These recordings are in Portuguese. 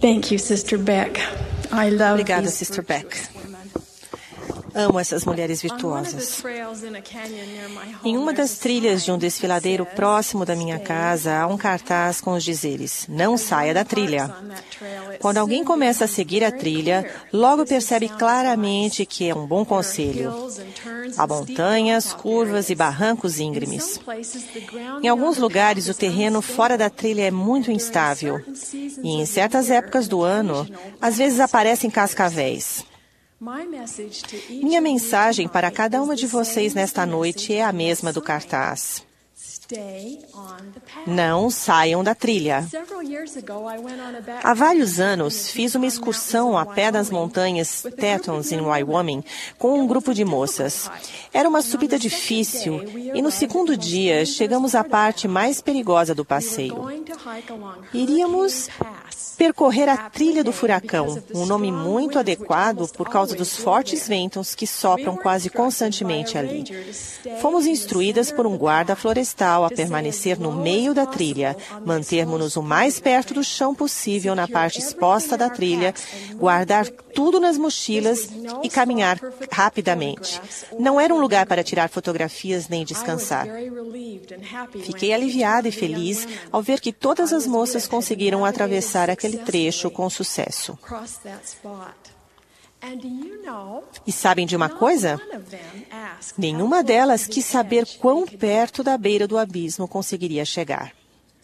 Thank you, Sister Beck. I love Obrigada, these Sister virtuous Beck. women. Amo essas mulheres On one of the virtuosas. trails in a canyon near my Em home, uma there's das a trilhas de um sign that desfiladeiro says, próximo da minha casa, há um cartaz com os dizeres: não saia da trilha. Quando alguém começa a seguir a trilha, logo percebe claramente que é um bom conselho. Há montanhas, curvas e barrancos íngremes. Em alguns lugares, o terreno fora da trilha é muito instável. E em certas épocas do ano, às vezes aparecem cascavéis. Minha mensagem para cada uma de vocês nesta noite é a mesma do cartaz. Não saiam da trilha. Há vários anos, fiz uma excursão a pé das montanhas Tetons, em Wyoming, com um grupo de moças. Era uma subida difícil e no segundo dia chegamos à parte mais perigosa do passeio. Iríamos percorrer a Trilha do Furacão, um nome muito adequado por causa dos fortes ventos que sopram quase constantemente ali. Fomos instruídas por um guarda florestal a permanecer no meio da trilha, mantermos-nos o mais perto do chão possível na parte exposta da trilha, guardar tudo nas mochilas e caminhar rapidamente. Não era um lugar para tirar fotografias nem descansar. Fiquei aliviada e feliz ao ver que todas as moças conseguiram atravessar aquele trecho com sucesso. E sabem de uma coisa? Nenhuma delas quis saber quão perto da beira do abismo conseguiria chegar.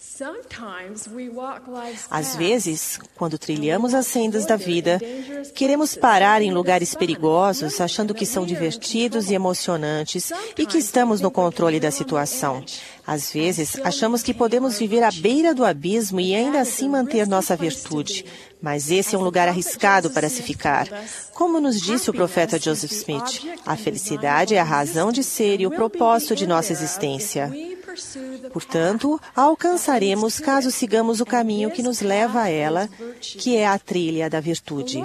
Às vezes, quando trilhamos as sendas da vida, queremos parar em lugares perigosos, achando que são divertidos e emocionantes e que estamos no controle da situação. Às vezes, achamos que podemos viver à beira do abismo e ainda assim manter nossa virtude. Mas esse é um lugar arriscado para se ficar. Como nos disse o profeta Joseph Smith, a felicidade é a razão de ser e o propósito de nossa existência. Portanto, a alcançaremos caso sigamos o caminho que nos leva a ela, que é a trilha da virtude.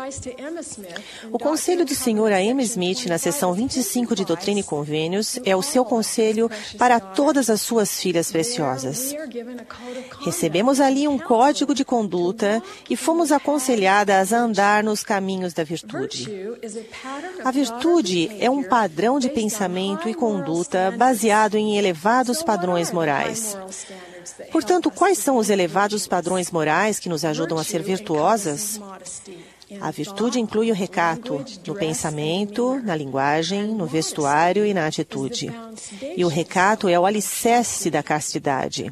O conselho do Senhor a Emma Smith, na seção 25 de Doutrina e Convênios, é o seu conselho para todas as suas filhas preciosas. Recebemos ali um código de conduta e fomos aconselhadas a andar nos caminhos da virtude. A virtude é um padrão de pensamento e conduta baseado em elevados padrões morais. Portanto, quais são os elevados padrões morais que nos ajudam a ser virtuosas? A virtude inclui o recato no pensamento, na linguagem, no vestuário e na atitude. E o recato é o alicerce da castidade.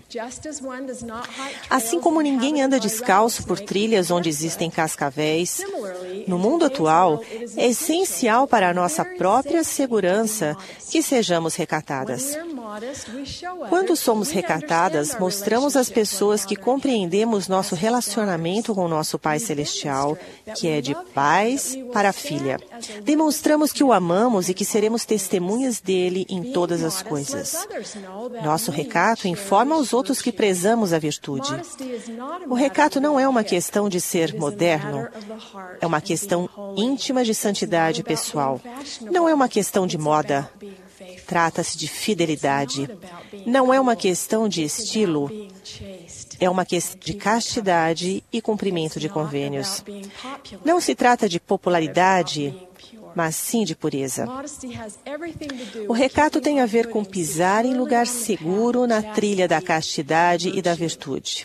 Assim como ninguém anda descalço por trilhas onde existem cascavéis, no mundo atual, é essencial para a nossa própria segurança que sejamos recatadas. Quando somos recatadas, mostramos às pessoas que compreendemos nosso relacionamento com nosso Pai Celestial, que é de pais para filha. Demonstramos que o amamos e que seremos testemunhas dele em todas as coisas. Nosso recato informa aos outros que prezamos a virtude. O recato não é uma questão de ser moderno, é uma questão íntima de santidade pessoal. Não é uma questão de moda. Trata-se de fidelidade. Não é uma questão de estilo. É uma questão de castidade e cumprimento de convênios. Não se trata de popularidade, mas sim de pureza. O recato tem a ver com pisar em lugar seguro na trilha da castidade e da virtude.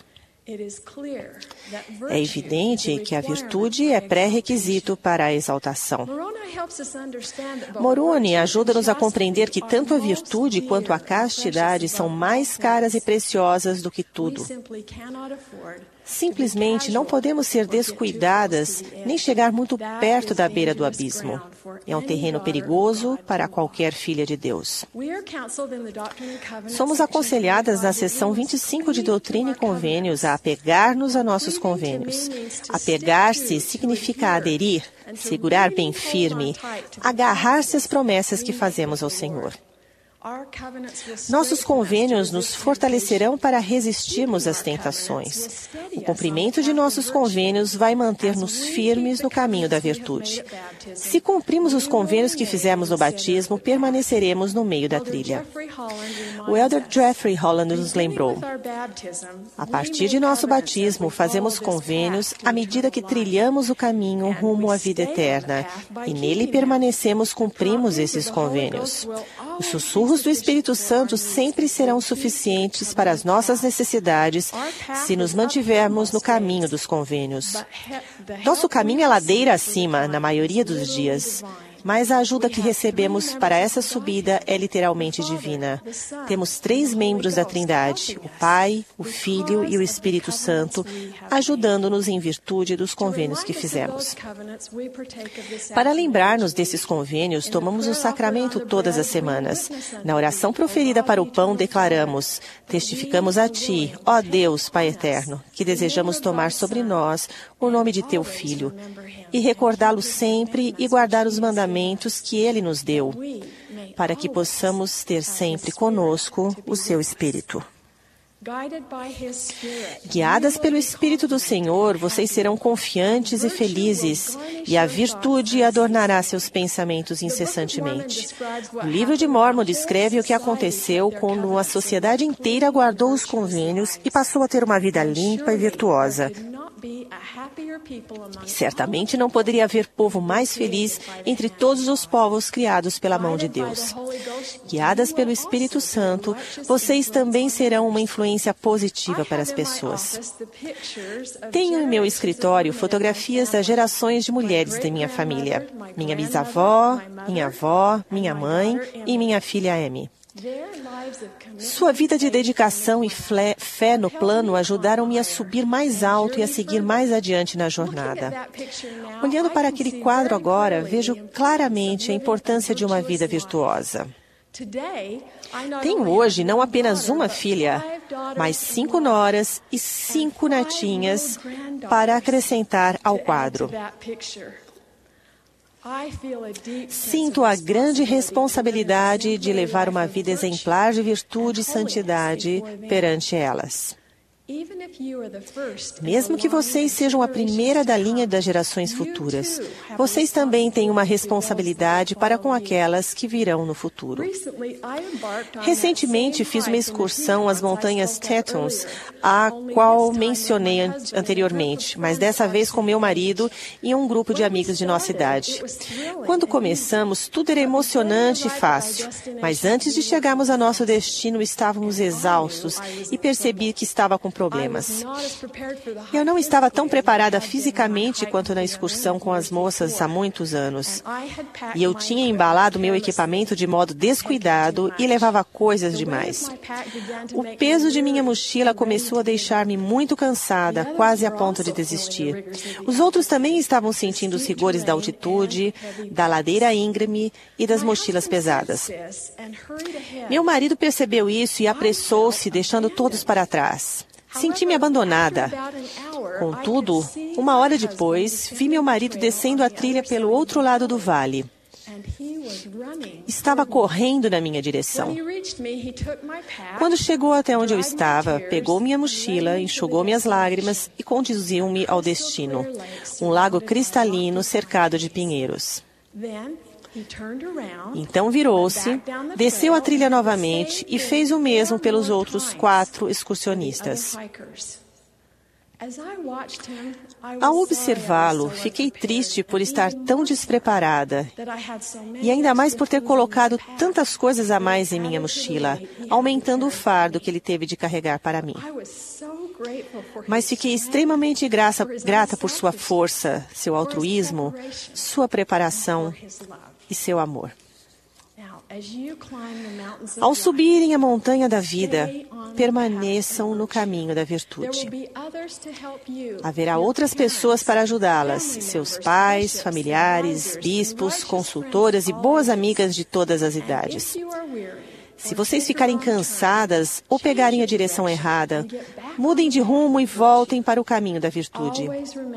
É evidente que a virtude é pré-requisito para a exaltação. Moroni ajuda-nos a compreender que tanto a virtude quanto a castidade são mais caras e preciosas do que tudo. Simplesmente não podemos ser descuidadas nem chegar muito perto da beira do abismo. É um terreno perigoso para qualquer filha de Deus. Somos aconselhadas na seção 25 de Doutrina e Convênios a apegar-nos a nossos convênios. Apegar-se significa aderir, segurar bem firme, agarrar-se às promessas que fazemos ao Senhor. Nossos convênios nos fortalecerão para resistirmos às tentações. O cumprimento de nossos convênios vai manter-nos firmes no caminho da virtude. Se cumprimos os convênios que fizemos no batismo, permaneceremos no meio da trilha. O elder Jeffrey Holland nos lembrou: a partir de nosso batismo, fazemos convênios à medida que trilhamos o caminho rumo à vida eterna, e nele permanecemos, cumprimos esses convênios. Os sussurros do Espírito Santo sempre serão suficientes para as nossas necessidades se nos mantivermos no caminho dos convênios. Nosso caminho é ladeira acima, na maioria dos dias. Mas a ajuda que recebemos para essa subida é literalmente divina. Temos 3 membros da Trindade, o Pai, o Filho e o Espírito Santo, ajudando-nos em virtude dos convênios que fizemos. Para lembrar-nos desses convênios, tomamos o sacramento todas as semanas. Na oração proferida para o pão, declaramos: testificamos a Ti, ó Deus, Pai eterno, que desejamos tomar sobre nós o nome de Teu Filho, e recordá-lo sempre e guardar os mandamentos que Ele nos deu, para que possamos ter sempre conosco o Seu Espírito. Guiadas pelo Espírito do Senhor, vocês serão confiantes e felizes, e a virtude adornará seus pensamentos incessantemente. O livro de Mórmon descreve o que aconteceu quando a sociedade inteira guardou os convênios e passou a ter uma vida limpa e virtuosa. E certamente não poderia haver povo mais feliz entre todos os povos criados pela mão de Deus. Guiadas pelo Espírito Santo, vocês também serão uma influência positiva para as pessoas. Tenho em meu escritório fotografias das gerações de mulheres da minha família. Minha bisavó, minha avó, minha mãe e minha filha Amy. Sua vida de dedicação e fé no plano ajudaram-me a subir mais alto e a seguir mais adiante na jornada. Olhando para aquele quadro agora, vejo claramente a importância de uma vida virtuosa. Tenho hoje não apenas uma filha, mas 5 noras e 5 netinhas para acrescentar ao quadro. Sinto a grande responsabilidade de levar uma vida exemplar de virtude e santidade perante elas. Mesmo que vocês sejam a primeira da linha das gerações futuras, vocês também têm uma responsabilidade para com aquelas que virão no futuro. Recentemente, fiz uma excursão às montanhas Tetons, a qual mencionei anteriormente, mas dessa vez com meu marido e um grupo de amigos de nossa idade. Quando começamos, tudo era emocionante e fácil, mas antes de chegarmos a nosso destino, estávamos exaustos e percebi que estava com problemas. Eu não estava tão preparada fisicamente quanto na excursão com as moças há muitos anos. E eu tinha embalado meu equipamento de modo descuidado e levava coisas demais. O peso de minha mochila começou a deixar-me muito cansada, quase a ponto de desistir. Os outros também estavam sentindo os rigores da altitude, da ladeira íngreme e das mochilas pesadas. Meu marido percebeu isso e apressou-se, deixando todos para trás. Senti-me abandonada. Contudo, 1 hora depois, vi meu marido descendo a trilha pelo outro lado do vale. Estava correndo na minha direção. Quando chegou até onde eu estava, pegou minha mochila, enxugou minhas lágrimas e conduziu-me ao destino, um lago cristalino cercado de pinheiros. Então virou-se, desceu a trilha novamente e fez o mesmo pelos outros 4 excursionistas. Ao observá-lo, fiquei triste por estar tão despreparada e ainda mais por ter colocado tantas coisas a mais em minha mochila, aumentando o fardo que ele teve de carregar para mim. Mas fiquei extremamente grata por sua força, seu altruísmo, sua preparação e seu amor. Ao subirem a montanha da vida, permaneçam no caminho da virtude. Haverá outras pessoas para ajudá-las, seus pais, familiares, bispos, consultoras e boas amigas de todas as idades. Se vocês ficarem cansadas ou pegarem a direção errada, mudem de rumo e voltem para o caminho da virtude.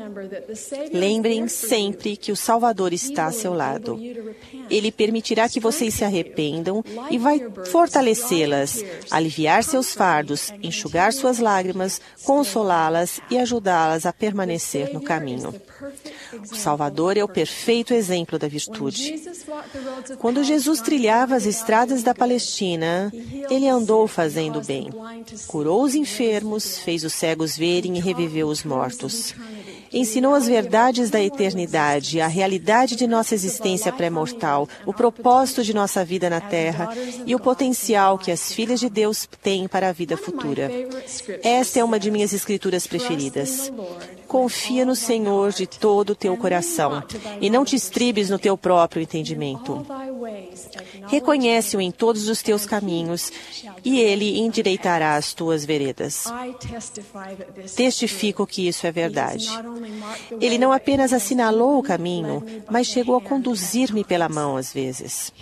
Lembrem sempre que o Salvador está a seu lado. Ele permitirá que vocês se arrependam e vai fortalecê-las, aliviar seus fardos, enxugar suas lágrimas, consolá-las e ajudá-las a permanecer no caminho. O Salvador é o perfeito exemplo da virtude. Quando Jesus trilhava as estradas da Palestina, ele andou fazendo o bem. Curou os enfermos, fez os cegos verem e reviveu os mortos. Ensinou as verdades da eternidade, a realidade de nossa existência pré-mortal, o propósito de nossa vida na Terra e o potencial que as filhas de Deus têm para a vida futura. Esta é uma de minhas escrituras preferidas. Confia no Senhor de todo o teu coração e não te estribes no teu próprio entendimento. Reconhece-o em todos os teus caminhos e ele endireitará as tuas veredas. Testifico que isso é verdade. Ele não apenas assinalou o caminho, mas chegou a conduzir-me pela mão às vezes.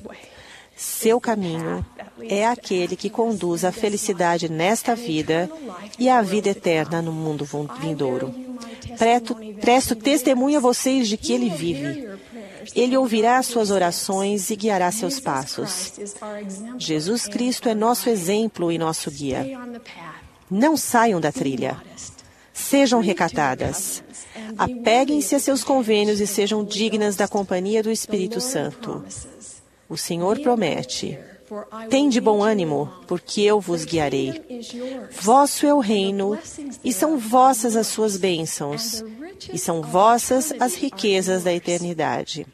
Seu caminho é aquele que conduz à felicidade nesta vida e à vida eterna no mundo vindouro. Presto testemunho a vocês de que ele vive. Ele ouvirá suas orações e guiará seus passos. Jesus Cristo é nosso exemplo e nosso guia. Não saiam da trilha. Sejam recatadas. Apeguem-se a seus convênios e sejam dignas da companhia do Espírito Santo. O Senhor promete: tende bom ânimo, porque eu vos guiarei. Vosso é o reino, e são vossas as suas bênçãos, e são vossas as riquezas da eternidade.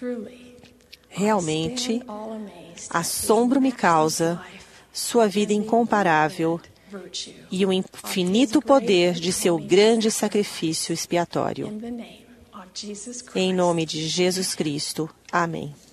Realmente, assombro me causa sua vida incomparável e o infinito poder de seu grande sacrifício expiatório. Em nome de Jesus Cristo. Amém.